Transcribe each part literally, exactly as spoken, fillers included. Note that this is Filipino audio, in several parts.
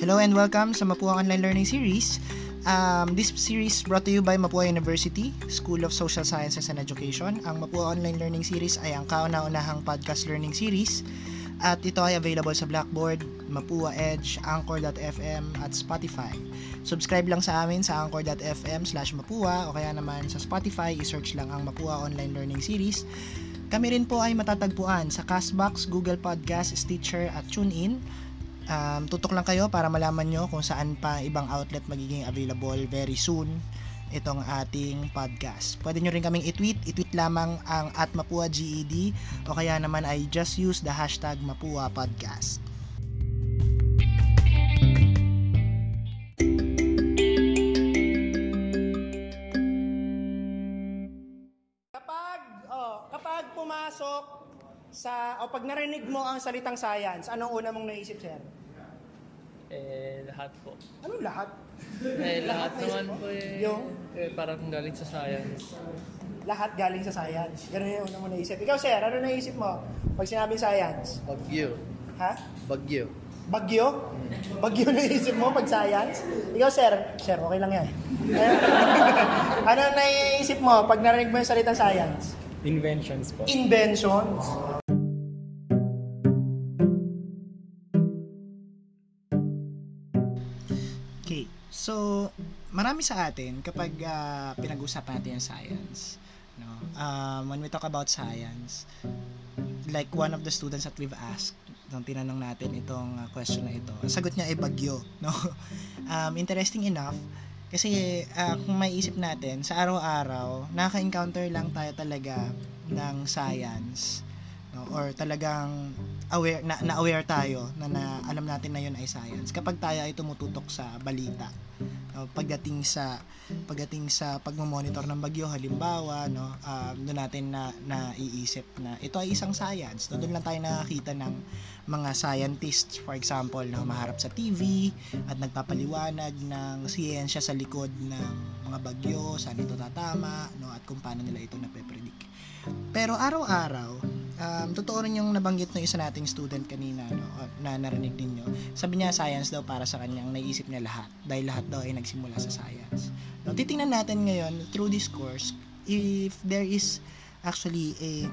Hello and welcome sa Mapua Online Learning Series. Um, this series brought to you by Mapua University, School of Social Sciences and Education. Ang Mapua Online Learning Series ay ang kauna-unahang podcast learning series at ito ay available sa Blackboard, Mapua Edge, Anchor dot f m at Spotify. Subscribe lang sa amin sa anchor dot f m slash mapua o kaya naman sa Spotify, i-search lang ang Mapua Online Learning Series. Kami rin po ay matatagpuan sa Castbox, Google Podcast, Stitcher at TuneIn. Um, tutok lang kayo para malaman nyo kung saan pa ibang outlet magiging available very soon itong ating podcast. Pwede nyo rin kaming i-tweet. I-tweet lamang ang at Mapua G E D o kaya naman ay just use the hashtag Mapua Podcast. Kapag, oh, kapag pumasok sa o pag narinig mo ang salitang science, anong una mong naisip, sir? Eh, lahat po. Anong lahat? Eh, lahat, Lahat naman naisip mo? po eh, Yung? eh, parang galing sa science. Lahat galing sa science. Ganun yung una mong naisip. Ikaw, sir, ano naisip mo pag sinabing science? Bagyo. Ha? Bagyo. Bagyo? Bagyo naisip mo pag science? Ikaw, sir. Sir, okay lang yan. Ano naisip mo pag narinig mo yung salitang science? Inventions po. Inventions. Okay. So, marami sa atin kapag uh, pinag-usapan natin yung science, no? Um, when we talk about science, like one of the students that we've asked, nung tinanong natin itong uh, question na ito, ang sagot niya ay bagyo, no? Um, interesting enough, kasi uh, kung may isip natin, sa araw-araw, nakaka-encounter lang tayo talaga ng science, no? Or talagang aware, na, na-aware tayo na, na alam natin na yun ay science kapag tayo ay tumututok sa balita, no? Pagdating sa pagdating sa pagmo-monitor ng bagyo halimbawa, no, um, doon natin na naiisip na ito ay isang science, no? Doon lang tayo nakakita ng mga scientists, for example, na maharap sa T V at nagpapaliwanag ng siyensya sa likod ng mga bagyo, saan ito tatama, no, at kung paano nila ito nape-predict. Pero araw-araw, um, totoo rin yung nabanggit ng isa nating student kanina, no, na narinig ninyo. Sabi niya, science daw para sa kanyang naisip niya lahat, dahil lahat daw ay nagsimula sa science. No, titingnan natin ngayon, through this course, if there is actually a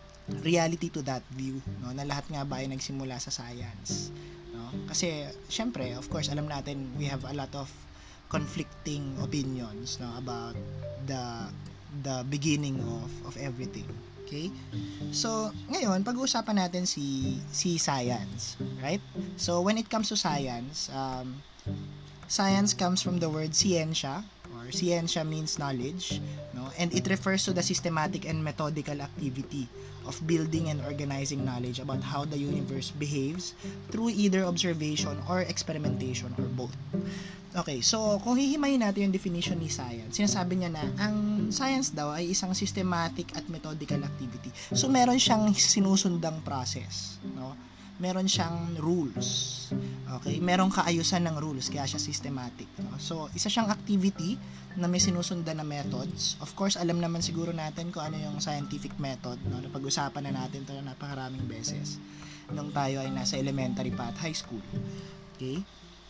reality to that view, no, na lahat nga ba ay nagsimula sa science, no? Kasi syempre, of course, alam natin we have a lot of conflicting opinions, no, about the the beginning of of everything. Okay? So, ngayon pag-uusapan natin si si science, right? So, when it comes to science, um science comes from the word scientia, or scientia means knowledge, no? And it refers to the systematic and methodical activity of building and organizing knowledge about how the universe behaves through either observation or experimentation or both. Okay, so kung hihimayin natin yung definition ni science, sinasabi niya na ang science daw ay isang systematic at methodical activity. So meron siyang sinusundang process, no? Meron siyang rules. Okay, merong kaayusan ng rules kaya siya systematic, no? So isa siyang activity na may sinusundan na methods. Of course, alam naman siguro natin kung ano yung scientific method, no? Napag-usapan na natin 'to na napakaraming beses nung tayo ay nasa elementary pa at high school. Okay?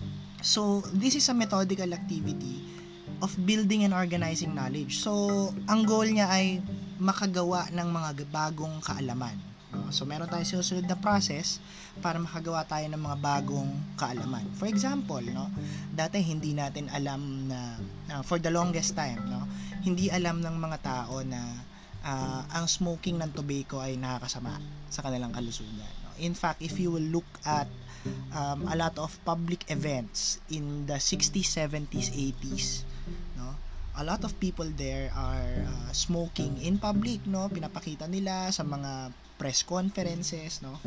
So, this is a methodical activity of building and organizing knowledge. So, ang goal niya ay makagawa ng mga bagong kaalaman. No? So, meron tayong sinusunod na process para makagawa tayo ng mga bagong kaalaman. For example, no, dati hindi natin alam na, uh, for the longest time, no, hindi alam ng mga tao na uh, ang smoking ng tobacco ay nakakasama sa kanilang kalusugan. No? In fact, if you will look at Um, a lot of public events in the sixties, seventies, eighties, no, a lot of people there are uh, smoking in public, no, pinapakita nila sa mga press conferences, no,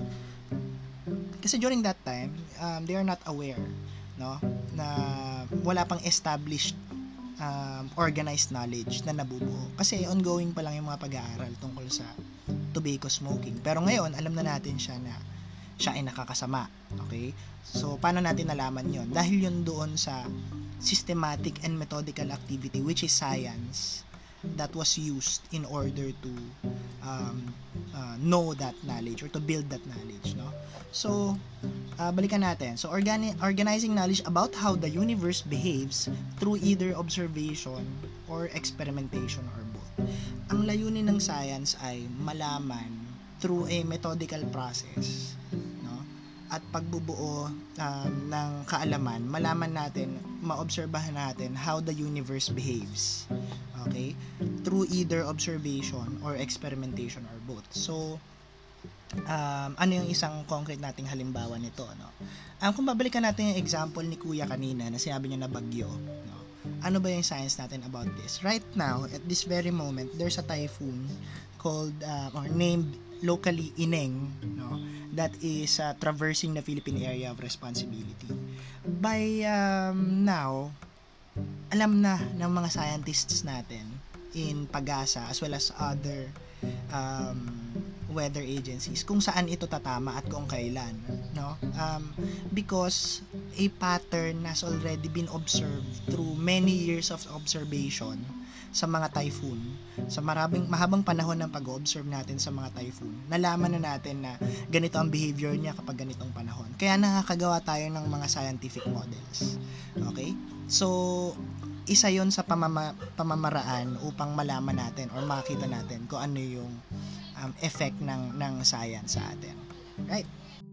kasi during that time um, they are not aware, no, na wala pang established um, organized knowledge na nabubuo kasi ongoing pa lang yung mga pag-aaral tungkol sa tobacco smoking. Pero ngayon alam na natin siya na siya ay nakakasama. Okay? So, paano natin nalaman yon? Dahil yun doon sa systematic and methodical activity, which is science, that was used in order to um, uh, know that knowledge or to build that knowledge, no? So, uh, balikan natin. So, organi- organizing knowledge about how the universe behaves through either observation or experimentation or both. Ang layunin ng science ay malaman through a methodical process, no? At pagbubuo um, ng kaalaman, malaman natin, maobserbahan natin how the universe behaves. Okay? Through either observation or experimentation or both. So, um, ano yung isang concrete nating halimbawa nito, no? Um, kung babalikan natin yung example ni Kuya kanina na sinabi niya na bagyo, no? Ano ba yung science natin about this? Right now, at this very moment, there's a typhoon called uh, or named locally Ineng, no, that is uh, traversing the Philippine area of responsibility. By um, now, alam na ng mga scientists natin in Pag-asa as well as other um, weather agencies kung saan ito tatama at kung kailan, no? Um, because a pattern has already been observed through many years of observation sa mga typhoon, sa maraming mahabang panahon ng pag-observe natin sa mga typhoon, nalaman na natin na ganito ang behavior niya kapag ganitong panahon. Kaya nakakagawa tayo ng mga scientific models. Okay? So, isa yon sa pamama, pamamaraan upang malaman natin or makita natin kung ano yung um, effect ng, ng science sa atin. Right?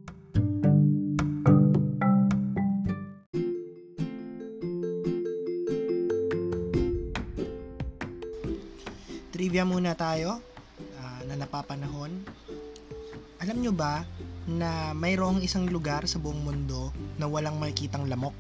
Trivia muna tayo uh, na napapanahon. Alam nyo ba na mayroong isang lugar sa buong mundo na walang makikitang lamok?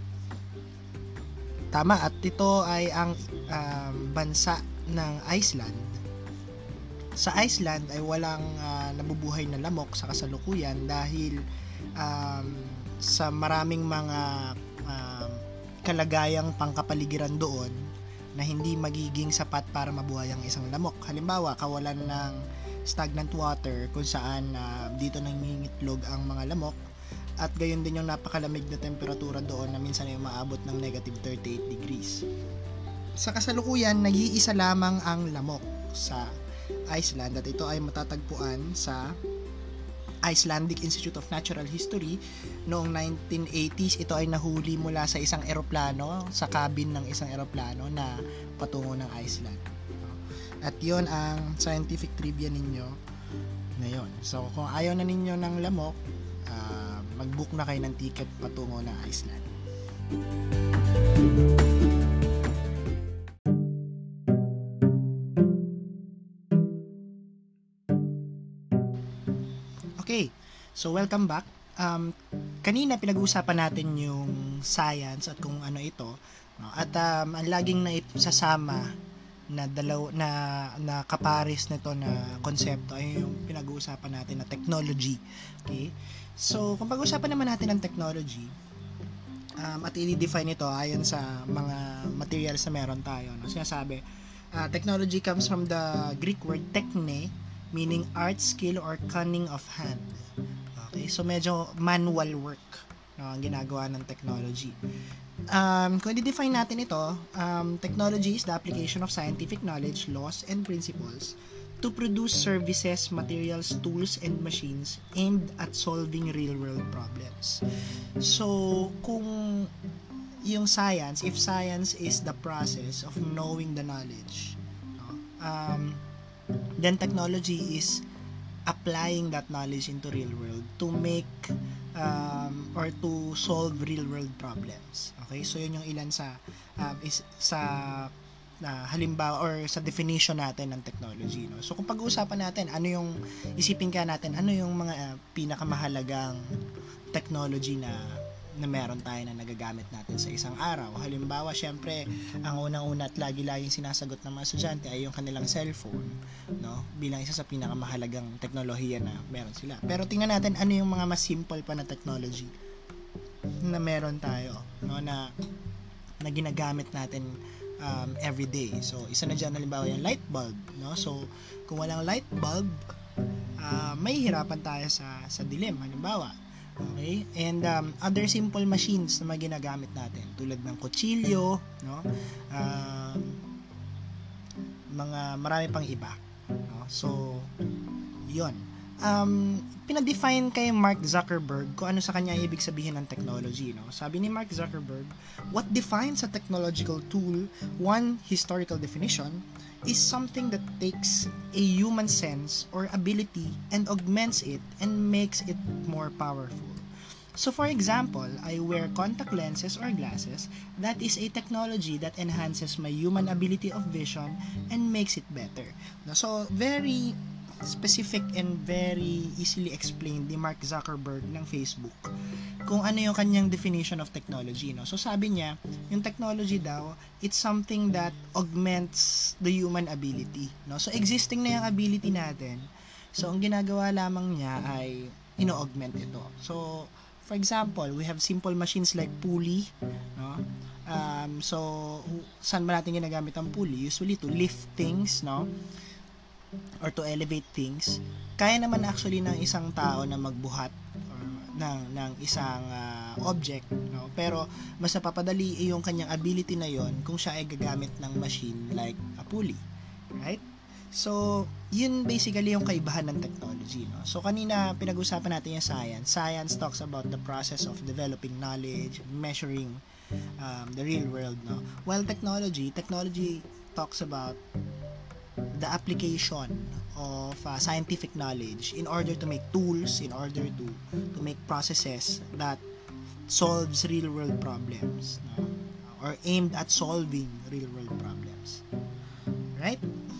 Tama, at ito ay ang um, bansa ng Iceland. Sa Iceland ay walang uh, nabubuhay na lamok sa kasalukuyan dahil um, sa maraming mga um, kalagayang pangkapaligiran doon na hindi magiging sapat para mabuhay ang isang lamok. Halimbawa, kawalan ng stagnant water kung saan uh, dito nangingitlog ang mga lamok, at gayon din yung napakalamig na temperatura doon na minsan ay umaabot ng negative thirty-eight degrees. Sa kasalukuyan, nag-iisa lamang ang lamok sa Iceland at ito ay matatagpuan sa Icelandic Institute of Natural History. Noong nineteen eighties, ito ay nahuli mula sa isang eroplano, sa cabin ng isang eroplano na patungo ng Iceland. At yon ang scientific trivia ninyo ngayon. So, kung ayaw na ninyo ng lamok, uh, mag-book na kayo ng ticket patungo ng Iceland. Okay, so welcome back. Um, kanina pinag-uusapan natin yung science at kung ano ito, no? At um, ang laging naisasama na dalaw na na kapares nito na konsepto ay yung pinag-uusapan natin na technology. Okay? So, kung pag-uusapan naman natin ng technology, um, at i-define ito ayon sa mga materials na meron tayo, no? Sinasabi, uh, technology comes from the Greek word techne, meaning art, skill, or cunning of hand. Okay, so medyo manual work, no, ang ginagawa ng technology. Um, kung i-define natin ito, um, technology is the application of scientific knowledge, laws, and principles to produce services, materials, tools, and machines aimed at solving real-world problems. So, kung yung science, if science is the process of knowing the knowledge, no, um, then technology is applying that knowledge into real world to make um, or to solve real world problems. Okay, so yun yung ilan sa um, is sa na halimbawa or sa definition natin ng technology, no. So kung pag-uusapan natin ano yung isipin kaya natin ano yung mga uh, pinakamahalagang technology na na meron tayo na nagagamit natin sa isang araw. Halimbawa, syempre, ang unang-una at lagi-laging sinasagot ng mga estudyante ay yung kanilang cellphone, no? Bilang isa sa pinakamahalagang teknolohiya na meron sila. Pero tingnan natin ano yung mga mas simple pa na technology na meron tayo, no? Na na ginagamit natin um, everyday. So, isa na dyan, halimbawa, yung light bulb, no? So, kung walang light bulb, uh, may hirapan tayo sa sa dilim, halimbawa. Okay? And um, other simple machines na mga ginagamit natin tulad ng kutsilyo, no? Um, mga marami pang iba, no? So, yun. Um, pinadefine kay Mark Zuckerberg kung ano sa kanya ibig sabihin ng technology, no? Sabi ni Mark Zuckerberg, what defines a technological tool, one historical definition, is something that takes a human sense or ability and augments it and makes it more powerful. So for example, I wear contact lenses or glasses. That is a technology that enhances my human ability of vision and makes it better. So very specific and very easily explained ni Mark Zuckerberg ng Facebook kung ano yung kanyang definition of technology, no? So sabi niya, yung technology daw, it's something that augments the human ability, no? So existing na yung ability natin. So ang ginagawa lamang niya ay ino-augment ito. So for example, we have simple machines like pulley, no? Um, so saan ba natin ginagamit ang pulley? Usually to lift things, no? Or to elevate things. Kaya naman actually ng isang tao na magbuhat or ng, ng isang uh, object, no? Pero mas napapadali yung kanyang ability na yon kung siya ay gagamit ng machine like a pulley, right? So yun basically yung kaibahan ng technology, no? So kanina pinag-usapan natin yung science. Science talks about the process of developing knowledge, measuring um, the real world, no? While technology, technology talks about the application of uh, scientific knowledge in order to make tools, in order to to make processes that solves real world problems, no? Or aimed at solving real world problems, right?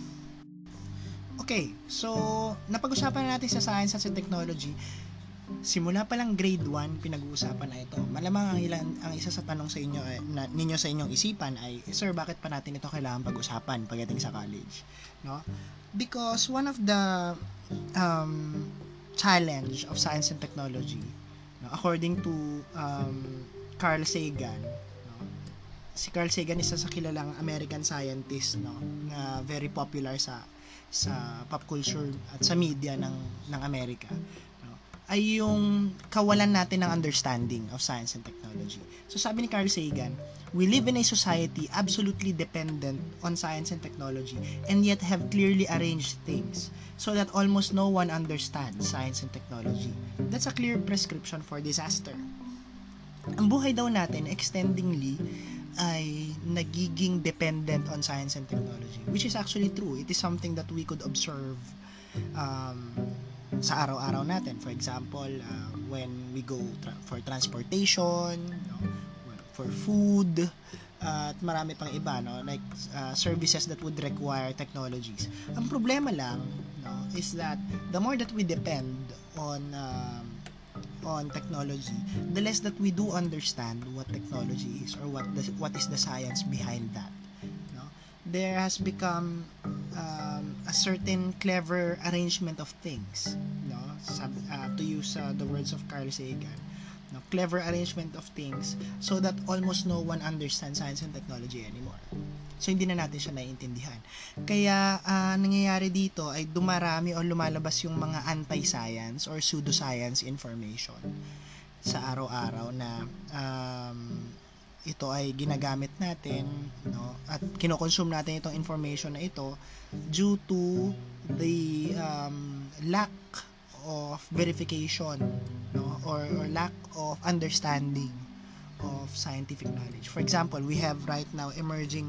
Okay, so napag-usapan na natin sa science at sa technology. Simula pa lang grade one pinag-uusapan na ito. Malamang ang ilan ang isa sa tanong sa inyo ay, na, ninyo sa inyong isipan ay, sir, bakit pa natin ito kailangan pag-usapan pagdating sa college, no? Because one of the um, challenge of science and technology, no, according to um, Carl Sagan, no? Si Carl Sagan isa sa kilalang American scientist, no, na very popular sa sa pop culture at sa media ng ng Amerika, ay yung kawalan natin ng understanding of science and technology. So sabi ni Carl Sagan, we live in a society absolutely dependent on science and technology and yet have clearly arranged things so that almost no one understands science and technology. That's a clear prescription for disaster. Ang buhay daw natin extendingly ay nagiging dependent on science and technology, which is actually true. It is something that we could observe um, sa araw-araw natin. For example, uh, when we go tra- for transportation, no? For food, uh, at marami pang iba, no? Like uh, services that would require technologies. Ang problema lang, no, is that the more that we depend on um, on technology, the less that we do understand what technology is or what the, what is the science behind that, no? There has become um, a certain clever arrangement of things, no? Sab- uh, to use uh, the words of Carl Sagan, no? Clever arrangement of things so that almost no one understands science and technology anymore. So hindi na natin siya naiintindihan. Kaya uh, nangyayari dito ay dumarami o lumalabas yung mga anti-science or pseudoscience information sa araw-araw na um, ito ay ginagamit natin, no, at kinokonsume natin itong information na ito due to the um, lack of verification, no, or, or lack of understanding of scientific knowledge. For example, we have right now emerging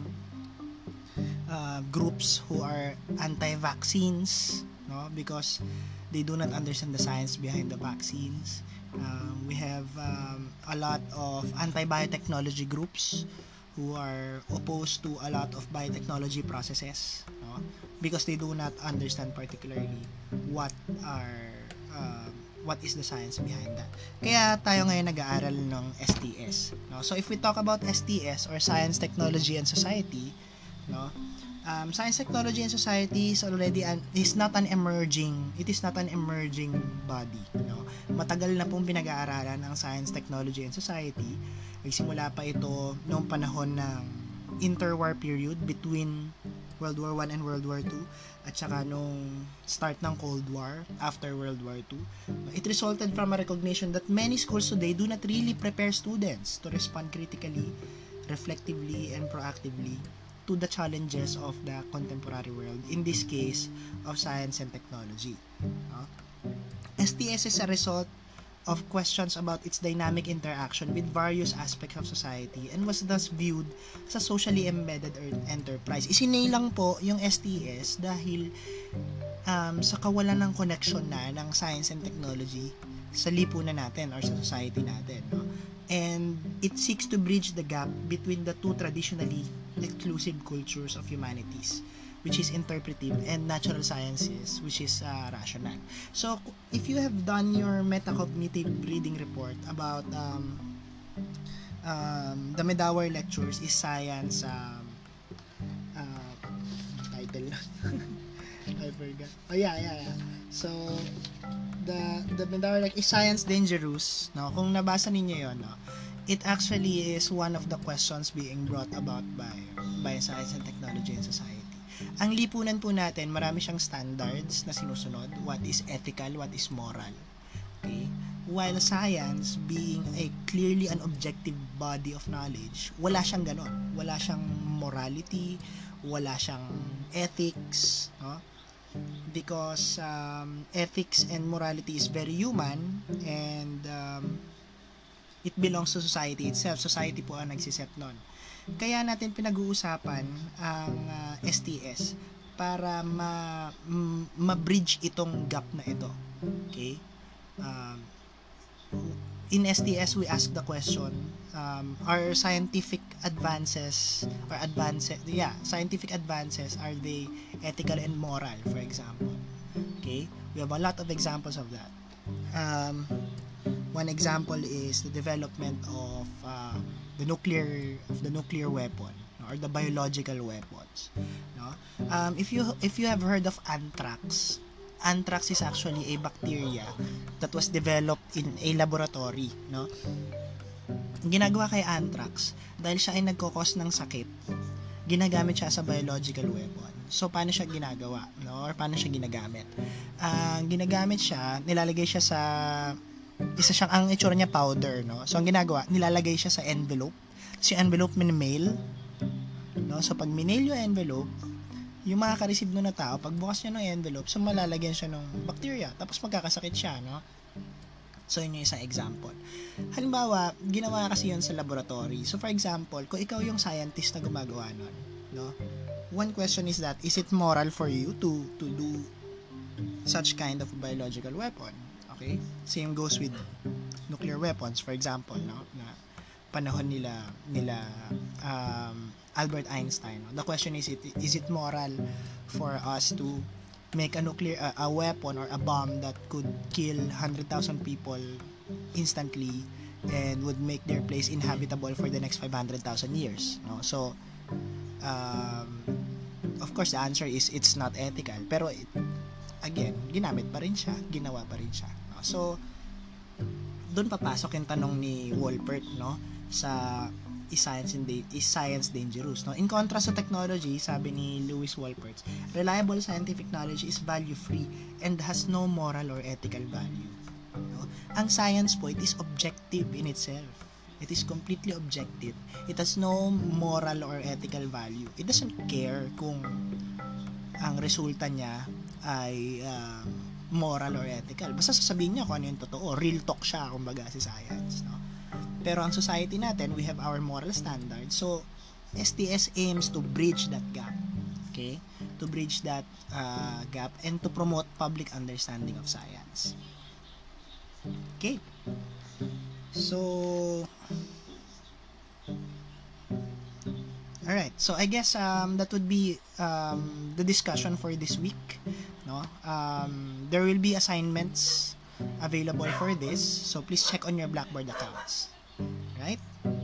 uh, groups who are anti-vaccines, no, because they do not understand the science behind the vaccines. Um, we have um, a lot of anti-biotechnology groups who are opposed to a lot of biotechnology processes, no, because they do not understand particularly what are uh, what is the science behind that. Kaya tayo ngayon nag-aaral ng S T S, no? So if we talk about S T S or Science, Technology and Society, no, um, Science, Technology and Society is already an, is not an emerging it is not an emerging body, no. Matagal na pong pinag-aaralan ang Science, Technology and Society. Nagsimula pa ito noong panahon ng interwar period between World War One and World War Two at saka nung start ng Cold War after World War Two. It resulted from a recognition that many schools today do not really prepare students to respond critically, reflectively, and proactively to the challenges of the contemporary world, in this case, of science and technology. No? S T S is a result of questions about its dynamic interaction with various aspects of society and was thus viewed as a socially embedded enterprise. Isinilang po yung S T S dahil um, sa kawalan ng connection na ng science and technology sa lipunan natin or sa society natin. No? And it seeks to bridge the gap between the two traditionally exclusive cultures of humanities, which is interpretive, and natural sciences, which is uh, rational. So, if you have done your metacognitive reading report about um, um, the Medawar lectures is science, um, uh, title I forgot. Oh yeah, yeah, yeah. So, the the Medawar lecture is science dangerous? No, kung nabasa ninyo yon, no, it actually is one of the questions being brought about by by science and technology and society. Ang lipunan po natin, marami siyang standards na sinusunod. What is ethical, what is moral. Okay? While science, being a clearly an objective body of knowledge, wala siyang ganon. Wala siyang morality, wala siyang ethics, no? Because um, ethics and morality is very human, and um, it belongs to society itself. Society po ang nagsiset nun. Kaya natin pinag-uusapan ang uh, S T S para ma m- ma-bridge itong gap na ito. Okay? Um, in S T S we ask the question, um, are scientific advances or advances, yeah, scientific advances, are they ethical and moral, for example? Okay? We have a lot of examples of that. Um, one example is the development of uh, the nuclear of the nuclear weapon, no, or the biological weapons, no. Um, if you if you have heard of anthrax, anthrax is actually a bacteria that was developed in a laboratory, no. Ginagawa kay anthrax dahil siya ay nagko-cause ng sakit, ginagamit siya sa biological weapon. So paano siya ginagawa, no, or paano siya ginagamit? Ang uh, ginagamit siya, nilalagay siya sa isa siyang, ang itsura niya powder, no? So ang ginagawa, nilalagay siya sa envelope. Si envelope min-mail, no? So pag minail yung envelope, yung makaka-receive nun na tao, pag bukas niya ng envelope, so malalagyan siya ng bacteria, tapos magkakasakit siya, no? So yun yung isang example. Halimbawa, ginawa kasi yun sa laboratory. So for example, kung ikaw yung scientist na gumagawa nun, no? One question is that, is it moral for you to to do such kind of biological weapon? Okay? Same goes with nuclear weapons, for example, no? Na panahon nila nila um, Albert Einstein. No? The question is, it is it moral for us to make a nuclear uh, a weapon or a bomb that could kill one hundred thousand people instantly and would make their place inhabitable for the next five hundred thousand years, no? So um, of course the answer is it's not ethical, pero it, again, ginamit pa rin siya, ginawa pa rin siya. So, doon papasok yung tanong ni Wolpert, no, sa is science, in da- is science dangerous, no? In contrast sa technology, sabi ni Lewis Wolpert, reliable scientific knowledge is value-free and has no moral or ethical value. No? Ang science po, it is objective in itself. It is completely objective. It has no moral or ethical value. It doesn't care kung ang resulta niya ay um, moral or ethical. Basta sasabihin niya kung ano yung totoo. Real talk siya, kumbaga, si science, no? Pero ang society natin, we have our moral standards. So, S T S aims to bridge that gap. Okay? To bridge that uh, gap and to promote public understanding of science. Okay? So, alright. So, I guess um, that would be um, the discussion for this week. No, um, there will be assignments available for this, so please check on your Blackboard accounts. Right?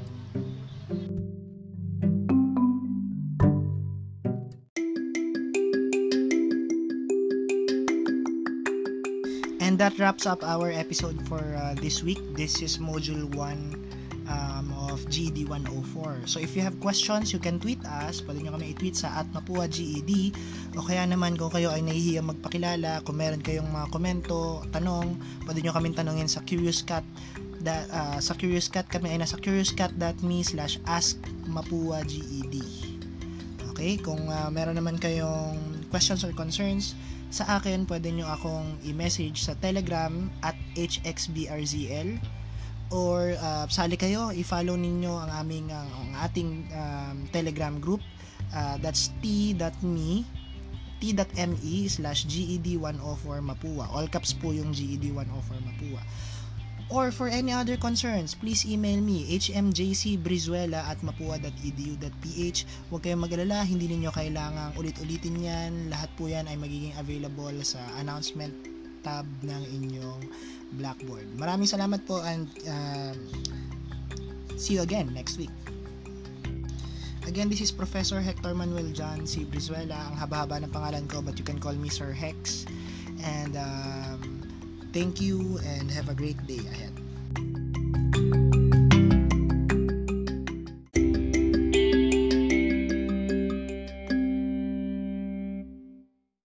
And that wraps up our episode for uh, this week. This is module one um, of G E D one oh four. So if you have questions, you can tweet us. Pwede nyo kami i-tweet sa at Mapua G E D, o kaya naman kung kayo ay nahihiya magpakilala, kung meron kayong mga komento, tanong, pwede nyo kaming tanongin sa Curious Cat. Da, uh, sa Curious Cat kami ay nasa curiouscat dot me slash ask Mapua G E D. Okay? Kung uh, meron naman kayong questions or concerns sa akin, pwede nyo akong i-message sa Telegram at H X B R Z L, or uh, sali kayo, i-follow ninyo ang aming uh, ang ating um, Telegram group. Uh, that's t.me t.me slash GED one oh four Mapua. All caps po yung G E D one oh four Mapua. Or for any other concerns, please email me hmjcbrizuela at mapua dot e d u dot p h. Huwag kayong mag-alala, hindi ninyo kailangang ulit-ulitin yan. Lahat po yan ay magiging available sa announcement tab ng inyong Blackboard. Maraming salamat po, and uh, see you again next week. Again, this is Professor Hector Manuel John C. Brizuela. Ang haba-haba ng pangalan ko, but you can call me Sir Hex. And um, thank you and have a great day ahead.